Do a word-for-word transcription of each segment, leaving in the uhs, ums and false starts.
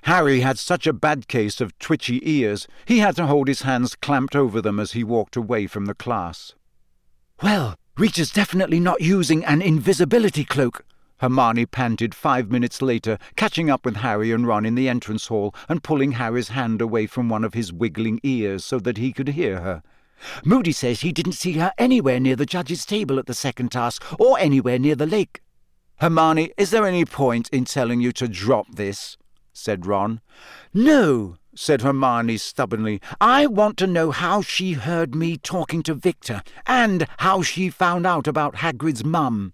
Harry had such a bad case of twitchy ears, he had to hold his hands clamped over them as he walked away from the class. "Well, Rita's definitely not using an invisibility cloak," Hermione panted five minutes later, catching up with Harry and Ron in the entrance hall and pulling Harry's hand away from one of his wiggling ears so that he could hear her. "Moody says he didn't see her anywhere near the judge's table at the second task, or anywhere near the lake." "Hermione, is there any point in telling you to drop this?" said Ron. "No," said Hermione stubbornly. "I want to know how she heard me talking to Victor, and how she found out about Hagrid's mum."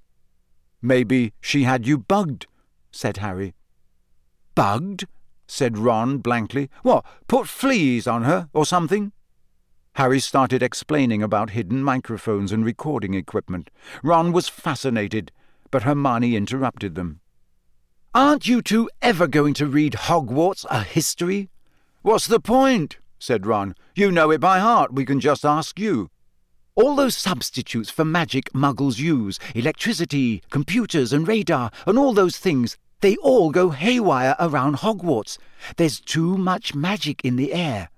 "Maybe she had you bugged," said Harry. "Bugged?" said Ron blankly. "What, put fleas on her, or something?" Harry started explaining about hidden microphones and recording equipment. Ron was fascinated, but Hermione interrupted them. "Aren't you two ever going to read Hogwarts, a history?" "What's the point?" said Ron. "You know it by heart. We can just ask you." "All those substitutes for magic Muggles use, electricity, computers and radar, and all those things, they all go haywire around Hogwarts. There's too much magic in the air.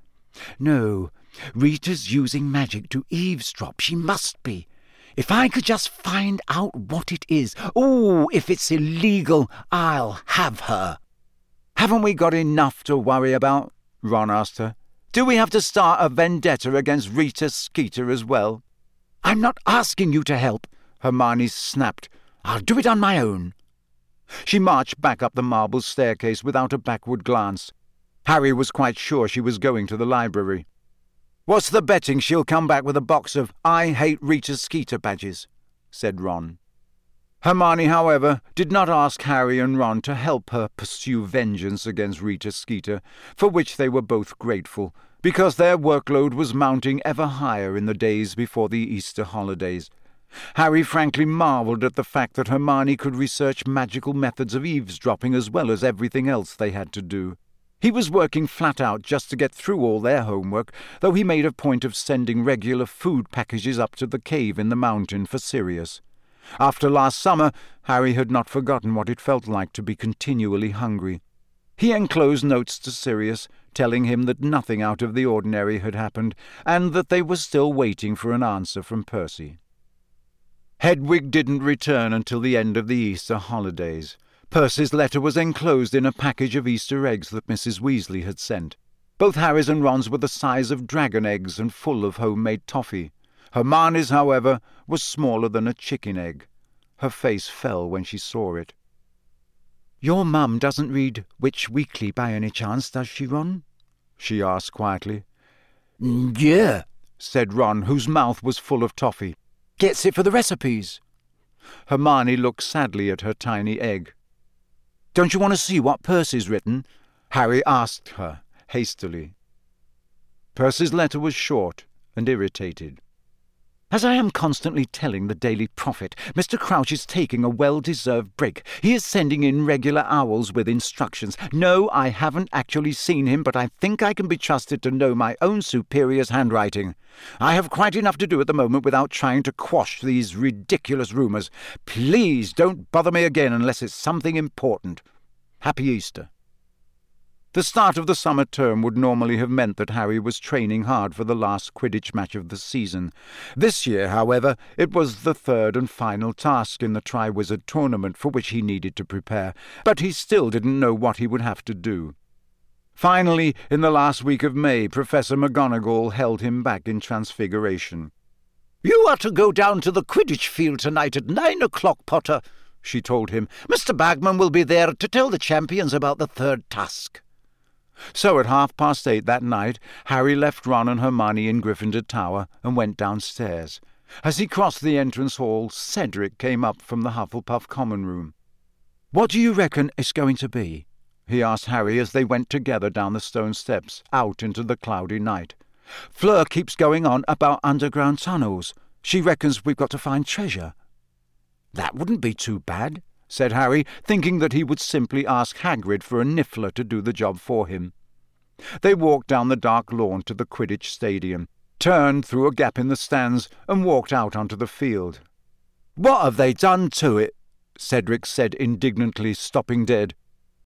No, Rita's using magic to eavesdrop. She must be. If I could just find out what it is. Oh, if it's illegal, I'll have her." "Haven't we got enough to worry about?" Ron asked her. "Do we have to start a vendetta against Rita Skeeter as well?" "I'm not asking you to help," Hermione snapped. "I'll do it on my own." She marched back up the marble staircase without a backward glance. Harry was quite sure she was going to the library. "What's the betting she'll come back with a box of I Hate Rita Skeeter badges?" said Ron. Hermione, however, did not ask Harry and Ron to help her pursue vengeance against Rita Skeeter, for which they were both grateful, because their workload was mounting ever higher in the days before the Easter holidays. Harry frankly marvelled at the fact that Hermione could research magical methods of eavesdropping as well as everything else they had to do. He was working flat out just to get through all their homework, though he made a point of sending regular food packages up to the cave in the mountain for Sirius. After last summer, Harry had not forgotten what it felt like to be continually hungry. He enclosed notes to Sirius, telling him that nothing out of the ordinary had happened, and that they were still waiting for an answer from Percy. Hedwig didn't return until the end of the Easter holidays. Percy's letter was enclosed in a package of Easter eggs that Missus Weasley had sent. Both Harry's and Ron's were the size of dragon eggs and full of homemade toffee. Hermione's, however, was smaller than a chicken egg. Her face fell when she saw it. "Your mum doesn't read Witch Weekly by any chance, does she, Ron?" she asked quietly. "Yeah," said Ron, whose mouth was full of toffee. "Gets it for the recipes." Hermione looked sadly at her tiny egg. "Don't you want to see what Percy's written?" Harry asked her, hastily. Percy's letter was short and irritated. "As I am constantly telling the Daily Prophet, Mister Crouch is taking a well-deserved break. He is sending in regular owls with instructions. No, I haven't actually seen him, but I think I can be trusted to know my own superior's handwriting. I have quite enough to do at the moment without trying to quash these ridiculous rumours. Please don't bother me again unless it's something important. Happy Easter." The start of the summer term would normally have meant that Harry was training hard for the last Quidditch match of the season. This year, however, it was the third and final task in the Triwizard Tournament for which he needed to prepare, but he still didn't know what he would have to do. Finally, in the last week of May, Professor McGonagall held him back in Transfiguration. "You are to go down to the Quidditch field tonight at nine o'clock, Potter," she told him. "Mister Bagman will be there to tell the champions about the third task." So at half past eight that night, Harry left Ron and Hermione in Gryffindor Tower and went downstairs. As he crossed the entrance hall, Cedric came up from the Hufflepuff common room. "What do you reckon it's going to be?" he asked Harry as they went together down the stone steps, out into the cloudy night. "Fleur keeps going on about underground tunnels. She reckons we've got to find treasure." "That wouldn't be too bad," said Harry, thinking that he would simply ask Hagrid for a Niffler to do the job for him. They walked down the dark lawn to the Quidditch stadium, turned through a gap in the stands, and walked out onto the field. "What have they done to it?" Cedric said indignantly, stopping dead.